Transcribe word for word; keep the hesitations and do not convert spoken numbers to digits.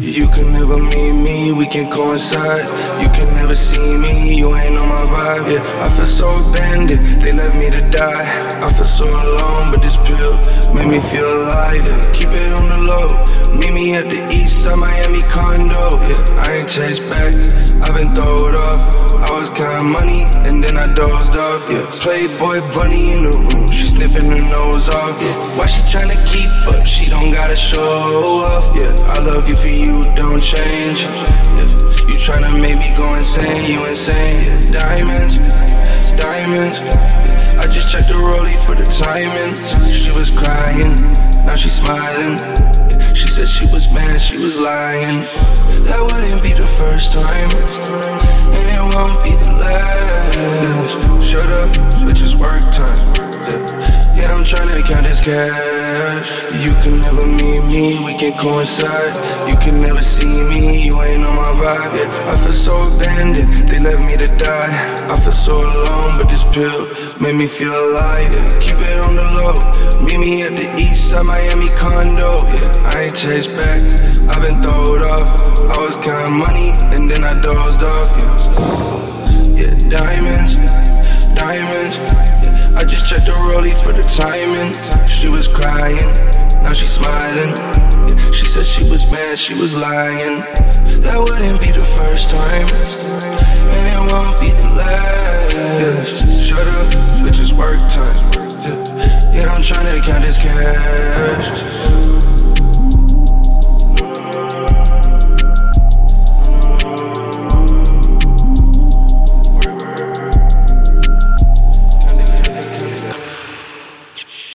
You can never meet me, we can coincide. You can never see me, you ain't on my vibe. Yeah, I feel so abandoned, they left me to die. I feel so alone, but this pill made me feel alive. Yeah, keep it on the low, meet me at the east side Miami condo. Yeah, I ain't chased back, I've been throwed off. I was counting money and then I dozed off. Yeah, Playboy bunny in the room, she sniffing her nose off. Yeah, why she tryna keep up? She don't gotta show off. Yeah, I love you for you, don't change. Yeah, you tryna make me go insane, you insane. Yeah, diamonds, diamonds. Yeah, I just checked the rollie for the timing. She was crying, now she smiling. Yeah, she said she was mad, she was lying. That wouldn't be the first time, and it won't be the last. Yeah, shut up, bitch, it's work time. Yeah, yeah, I'm tryna count this cash. You can never meet me, we can coincide. You can never see me, you ain't on my vibe. Yeah, I feel so abandoned, they left me to die. I feel so alone, but this pill made me feel alive. Yeah, keep it on the low, meet me at the east side Miami condo. Yeah, I ain't chased back, I've been throwed off. I was counting money and then I dozed off. Yeah, yeah, diamonds, diamonds. Yeah, I just checked the rollie for the timing. She was crying, now she smiling. Yeah, she said she was mad, she was lying. That wouldn't be the first time, and it won't be the last. Yeah, shut up, bitch, it's work time. Yeah, yeah, I'm tryna count this cash.